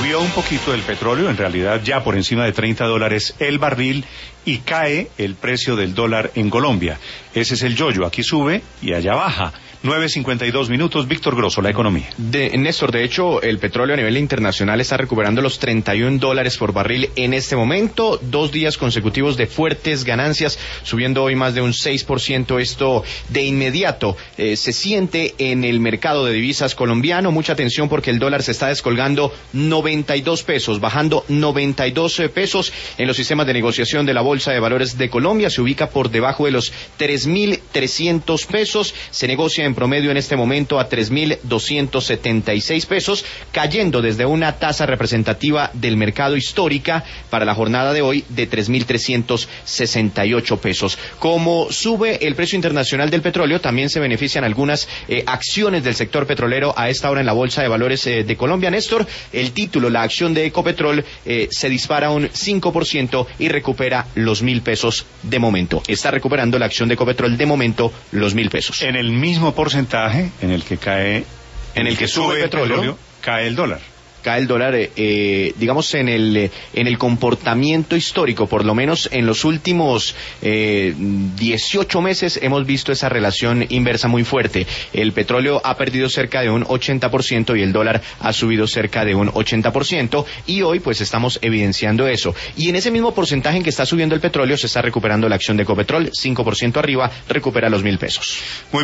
Subió un poquito el petróleo, en realidad ya por encima de $30 el barril, y cae el precio del dólar en Colombia. Ese es el yoyo, aquí sube y allá baja. 9:52, Víctor Grosso, la economía. Néstor, de hecho, el petróleo a nivel internacional está recuperando los $31 por barril en este momento, 2 días consecutivos de fuertes ganancias, subiendo hoy más de un 6%. Esto de inmediato se siente en el mercado de divisas colombiano. Mucha atención porque el dólar se está descolgando 92 pesos, bajando 92 pesos en los sistemas de negociación de la Bolsa de Valores de Colombia. Se ubica por debajo de los 3.300 pesos, se negocia en promedio en este momento a 3.276 pesos, cayendo desde una tasa representativa del mercado histórica para la jornada de hoy de 3.368 pesos. Como sube el precio internacional del petróleo, también se benefician algunas acciones del sector petrolero a esta hora en la Bolsa de Valores de Colombia. Néstor, el título, la acción de Ecopetrol, se dispara un 5% y recupera los 1.000 pesos de momento. Está recuperando la acción de Ecopetrol de momento los 1.000 pesos. En el mismo porcentaje en el que cae, en el que sube el petróleo, cae el dólar. Cae el dólar, digamos, en el comportamiento histórico, por lo menos en los últimos 18 meses hemos visto esa relación inversa muy fuerte. El petróleo ha perdido cerca de un 80% y el dólar ha subido cerca de un 80%, y hoy pues estamos evidenciando eso. Y en ese mismo porcentaje en que está subiendo el petróleo se está recuperando la acción de Ecopetrol, 5% arriba, recupera los 1.000 pesos. Muy